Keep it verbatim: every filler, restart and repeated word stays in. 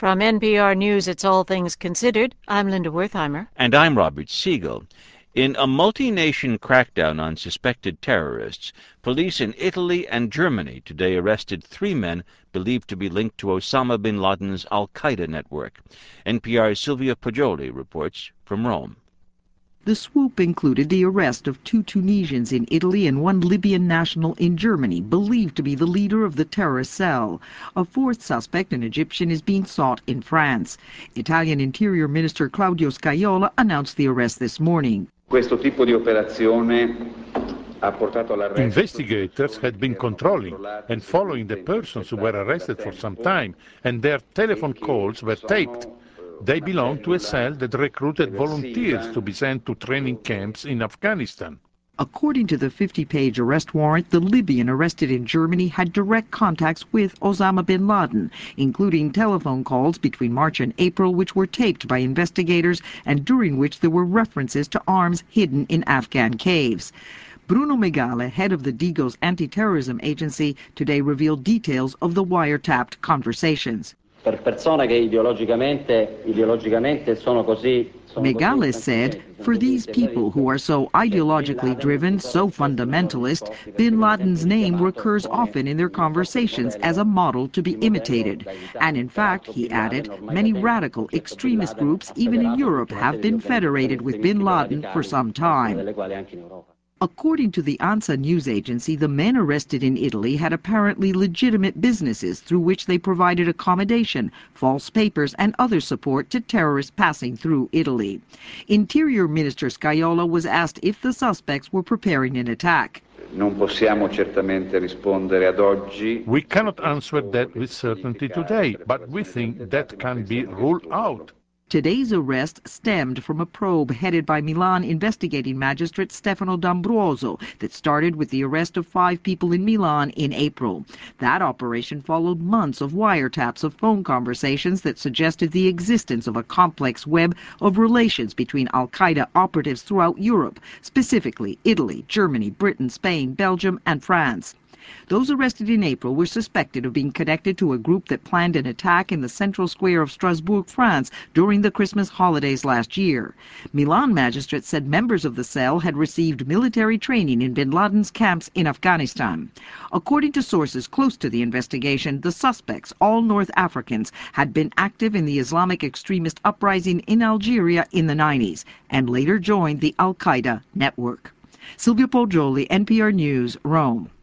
From N P R News, it's All Things Considered. I'm Linda Wertheimer. And I'm Robert Siegel. In a multi-nation crackdown on suspected terrorists, police in Italy and Germany today arrested three men believed to be linked to Osama bin Laden's al-Qaeda network. N P R's Silvia Poggioli reports from Rome. The swoop included the arrest of two Tunisians in Italy and one Libyan national in Germany, believed to be the leader of the terrorist cell. A fourth suspect, an Egyptian, is being sought in France. Italian Interior Minister Claudio Scajola announced the arrest this morning. Investigators had been controlling and following the persons who were arrested for some time, and their telephone calls were taped. They belong to a cell that recruited volunteers to be sent to training camps in Afghanistan. According to the fifty-page arrest warrant, the Libyan arrested in Germany had direct contacts with Osama bin Laden, including telephone calls between March and April which were taped by investigators and during which there were references to arms hidden in Afghan caves. Bruno Megale, head of the Digos anti-terrorism agency, today revealed details of the wiretapped conversations. Megale said, for these people who are so ideologically driven, so fundamentalist, bin Laden's name recurs often in their conversations as a model to be imitated. And in fact, he added, many radical extremist groups, even in Europe, have been federated with bin Laden for some time. According to the ANSA news agency, the men arrested in Italy had apparently legitimate businesses through which they provided accommodation, false papers, and other support to terrorists passing through Italy. Interior Minister Scajola was asked if the suspects were preparing an attack. We cannot answer that with certainty today, but we think that can be ruled out. Today's arrest stemmed from a probe headed by Milan investigating magistrate Stefano D'Ambruoso that started with the arrest of five people in Milan in April. That operation followed months of wiretaps of phone conversations that suggested the existence of a complex web of relations between al-Qaeda operatives throughout Europe, specifically Italy, Germany, Britain, Spain, Belgium, and France. Those arrested in April were suspected of being connected to a group that planned an attack in the central square of Strasbourg, France, during the Christmas holidays last year. Milan magistrates said members of the cell had received military training in bin Laden's camps in Afghanistan. According to sources close to the investigation, the suspects, all North Africans, had been active in the Islamic extremist uprising in Algeria in the nineties and later joined the al-Qaeda network. Silvia Poggioli, N P R News, Rome.